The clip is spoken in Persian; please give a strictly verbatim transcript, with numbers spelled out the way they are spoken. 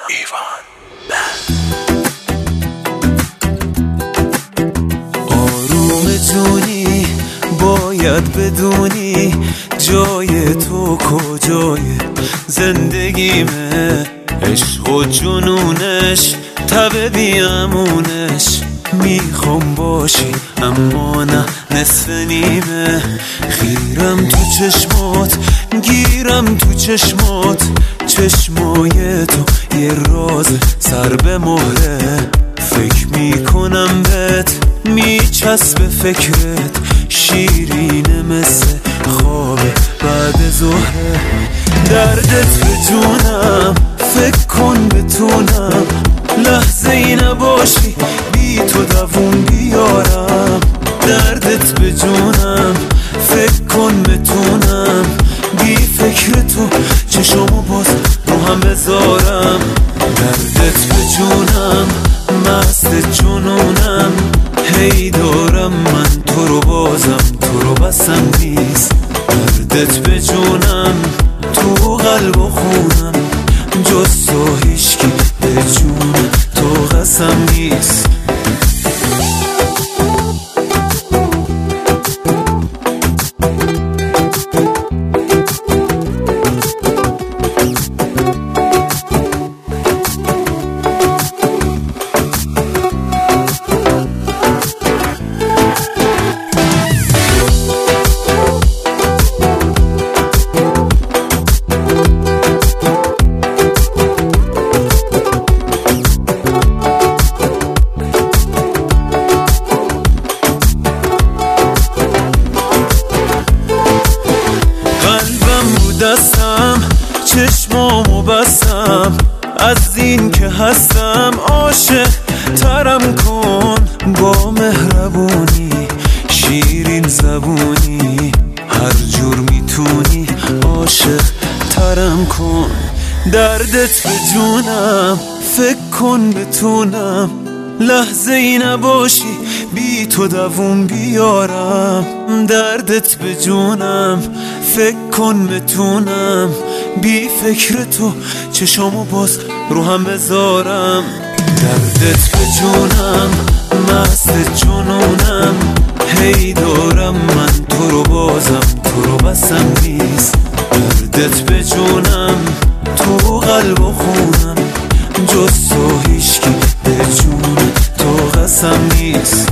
ایوان آروم جونی باید بدونی جای تو کجای زندگیمه، عشق و جنونش تب بیامونش. میخوام باشی اما نه نصف نیمه، خیرم تو چشمات گیرم تو چشمات، چشمای تو یه راز سر به مهره. فکر میکنم بهت میچسبه فکرت، شیرینه مثل خواب بعد ظهره. دردت به جونم فکر کن بتونم لحظه ای نباشی بی تو دووم بیارم. دردت به جونم فکر کن بتونم بی فکر تو چشمو باز رو هم بذارم. دردت به جونم مست جنونم، هی دارم من تو رو بازم تو رو بسم نیست. دردت به جونم تو قلب و خونم، جز تو هیچکی به جون تو قسم نیست. دستم چشمامو بستم، از این که هستم عاشق ترم کن. با مهربونی شیرین زبونی هر جور میتونی عاشق ترم کن. دردت به جونم فکر کن بتونم لحظه ای نباشی بی تو دووم بیارم. دردت به جونم فکر کن بتونم بی فکر تو چشامو باز رو هم بذارم. دردت به جونم مست جنونم، هی دارم من تو رو بازم تو رو بسم نیست. دردت به جونم تو قلب و خونم، جز تو هیچکی به جون تو قسم نیست.